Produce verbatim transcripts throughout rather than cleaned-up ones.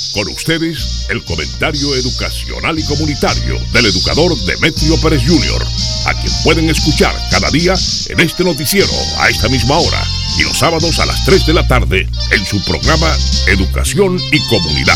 Con ustedes, el comentario educacional y comunitario del educador Demetrio Pérez junior, a quien pueden escuchar cada día en este noticiero a esta misma hora y los sábados a las tres de la tarde en su programa Educación y Comunidad.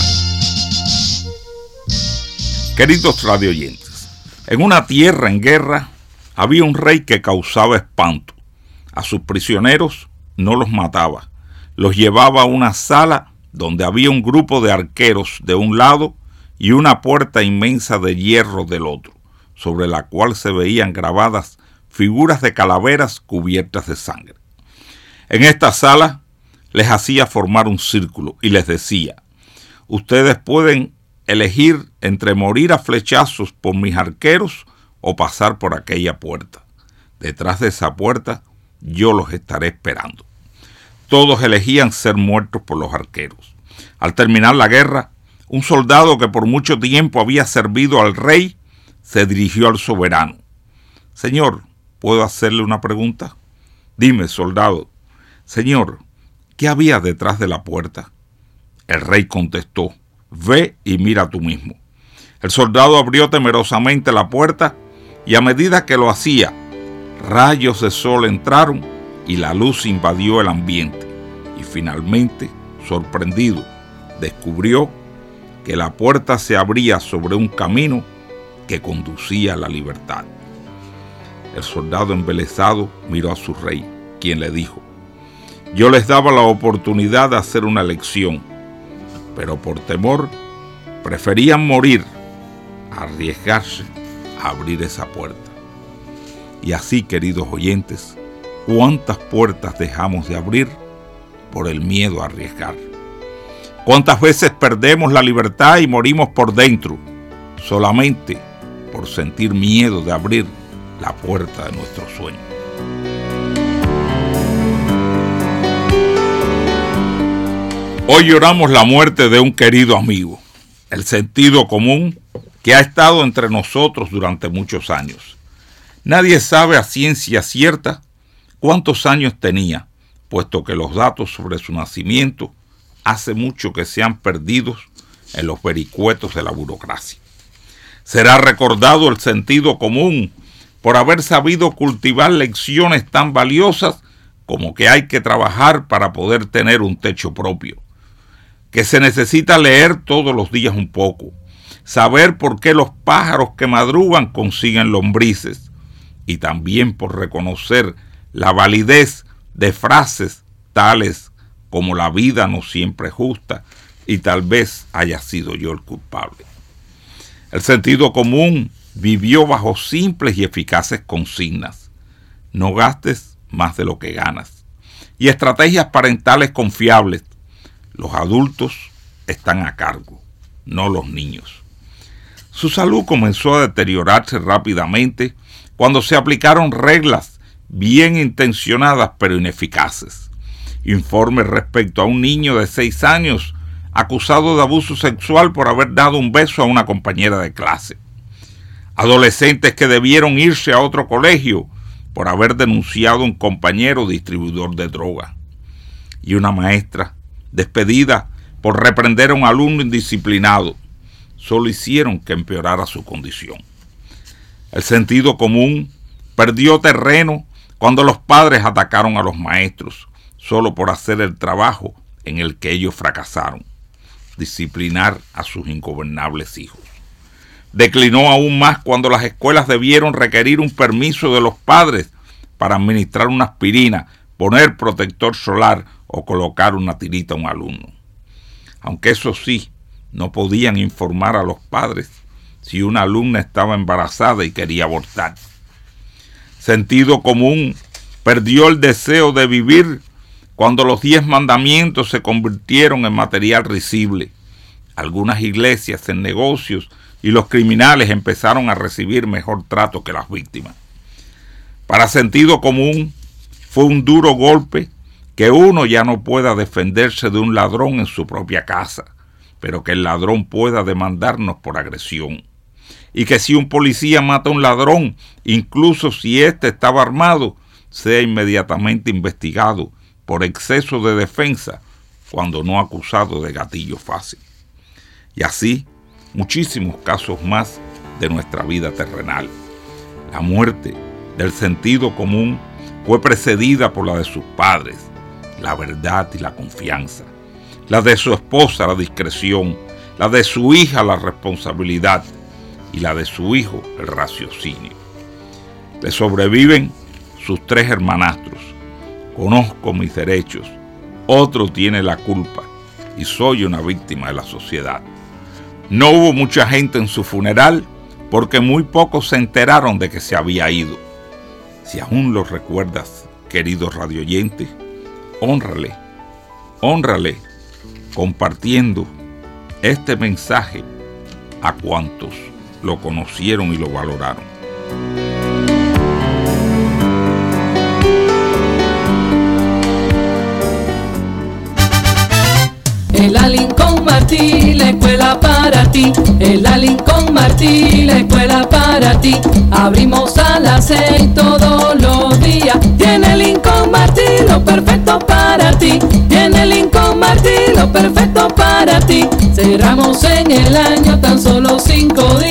Queridos radioyentes, en una tierra en guerra había un rey que causaba espanto. A sus prisioneros no los mataba, los llevaba a una sala donde había un grupo de arqueros de un lado y una puerta inmensa de hierro del otro, sobre la cual se veían grabadas figuras de calaveras cubiertas de sangre. En esta sala les hacía formar un círculo y les decía: ustedes pueden elegir entre morir a flechazos por mis arqueros o pasar por aquella puerta. Detrás de esa puerta yo los estaré esperando. Todos elegían ser muertos por los arqueros. Al terminar la guerra, un soldado que por mucho tiempo había servido al rey se dirigió al soberano. Señor, ¿puedo hacerle una pregunta? Dime, soldado. Señor, ¿qué había detrás de la puerta? El rey contestó: ve y mira tú mismo. El soldado abrió temerosamente la puerta y a medida que lo hacía, rayos de sol entraron y la luz invadió el ambiente, y finalmente, sorprendido, descubrió que la puerta se abría sobre un camino que conducía a la libertad. El soldado embelesado miró a su rey, quien le dijo: yo les daba la oportunidad de hacer una elección, pero por temor preferían morir a arriesgarse a abrir esa puerta. Y así, queridos oyentes, ¿cuántas puertas dejamos de abrir por el miedo a arriesgar? ¿Cuántas veces perdemos la libertad y morimos por dentro solamente por sentir miedo de abrir la puerta de nuestro sueño? Hoy lloramos la muerte de un querido amigo, el sentido común que ha estado entre nosotros durante muchos años. Nadie sabe a ciencia cierta cuántos años tenía, puesto que los datos sobre su nacimiento hace mucho que se han perdido en los vericuetos de la burocracia. Será recordado el sentido común por haber sabido cultivar lecciones tan valiosas como que hay que trabajar para poder tener un techo propio, que se necesita leer todos los días un poco, saber por qué los pájaros que madrugan consiguen lombrices, y también por reconocer la validez de frases tales como la vida no siempre es justa y tal vez haya sido yo el culpable. El sentido común vivió bajo simples y eficaces consignas: no gastes más de lo que ganas, y estrategias parentales confiables: los adultos están a cargo, no los niños. Su salud comenzó a deteriorarse rápidamente cuando se aplicaron reglas bien intencionadas pero ineficaces. Informes respecto a un niño de seis años acusado de abuso sexual por haber dado un beso a una compañera de clase. Adolescentes que debieron irse a otro colegio por haber denunciado a un compañero distribuidor de droga. Y una maestra despedida por reprender a un alumno indisciplinado. Solo hicieron que empeorara su condición. El sentido común perdió terreno cuando los padres atacaron a los maestros solo por hacer el trabajo en el que ellos fracasaron: disciplinar a sus ingobernables hijos. Declinó aún más cuando las escuelas debieron requerir un permiso de los padres para administrar una aspirina, poner protector solar o colocar una tirita a un alumno. Aunque eso sí, no podían informar a los padres si una alumna estaba embarazada y quería abortar. Sentido común perdió el deseo de vivir cuando los diez mandamientos se convirtieron en material risible. Algunas iglesias en negocios y los criminales empezaron a recibir mejor trato que las víctimas. Para sentido común fue un duro golpe que uno ya no pueda defenderse de un ladrón en su propia casa, pero que el ladrón pueda demandarnos por agresión. Y que si un policía mata a un ladrón, incluso si éste estaba armado, sea inmediatamente investigado por exceso de defensa cuando no acusado de gatillo fácil. y así muchísimos casos más de nuestra vida terrenal. La muerte del sentido común fue precedida por la de sus padres, la verdad y la confianza, la de su esposa, la discreción, la de su hija, la responsabilidad, y la de su hijo, el raciocinio. Le sobreviven sus tres hermanastros. Conozco mis derechos, otro tiene la culpa y soy una víctima de la sociedad. No hubo mucha gente en su funeral porque muy pocos se enteraron de que se había ido. Si aún lo recuerdas, querido radioyente, hónrale, hónrale compartiendo este mensaje a cuantos lo conocieron y lo valoraron. El la Lincoln Martí, la escuela para ti. El la Lincoln Martí, la escuela para ti. Abrimos a las seis todos los días. Tiene Lincoln Martí lo perfecto para ti. Tiene Lincoln Martí lo perfecto para ti. Cerramos en el año tan solo cinco días.